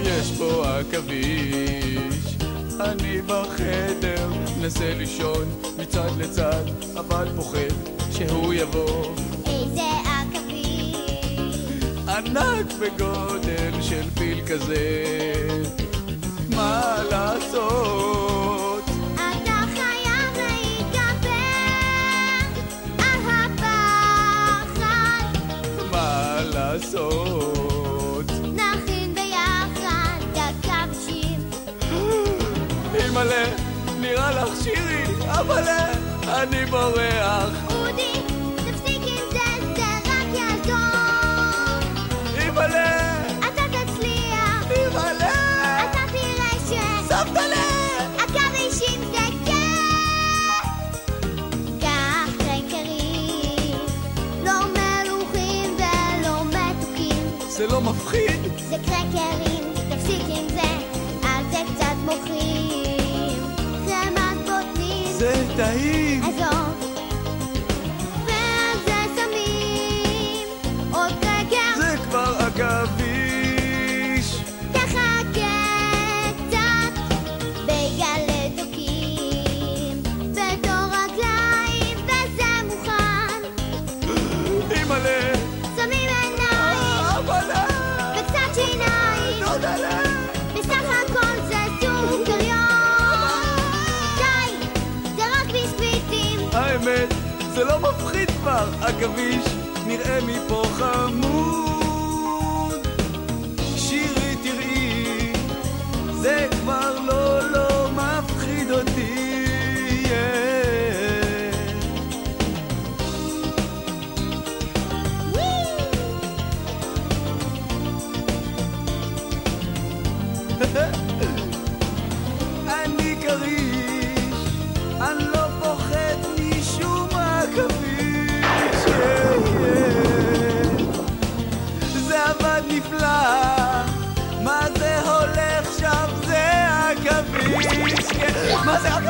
יש פה עכביש. אני בחדר, נסה לישון מצד לצד, אבל פוחד שהוא יבוא. איזה עכביש? ענק בגודל של פיל כזה. מה לעשות? אתה חייב להתגבר על הפחד. מה לעשות? נכין ביחד עכבישים. אימא'לה, נראה לך שירי, אבל אני בורח. אודי, תפסיק עם זה, זה רק יעזור. אימא'לה, אתה תצליח, אימא'לה, אתה תראה סבתא לב. עכבישים זה כיף. קח קרקרים, לא מלוכים ולא מתוקים. זה לא מפחיד? זה קרקרים, תפסיק עם זה, אז זה קצת מוכרים. חמת בוטנים, זה טעים. עזוב. ועל זה שמים עוד קרקר. זה כבר עכביש. תחכה קצת בגלל לתוקים, בתור רגליים וזה מוכן. אימא'לה, שמים עיניים אבל וקצת שיניים, דודלה. בסך הכל זה סוכריון. די, זה רק ביסקוויטים. האמת, זה לא מפחיד כבר, עכביש נראה מפה חמוד. שירי תראי, זה כבר לא מפחיד אותי. אני כריש, אני לא פוחד משום עכביש. זה עבד נפלא, מה זה הולך שם? זה עכביש. מה זה עכביש?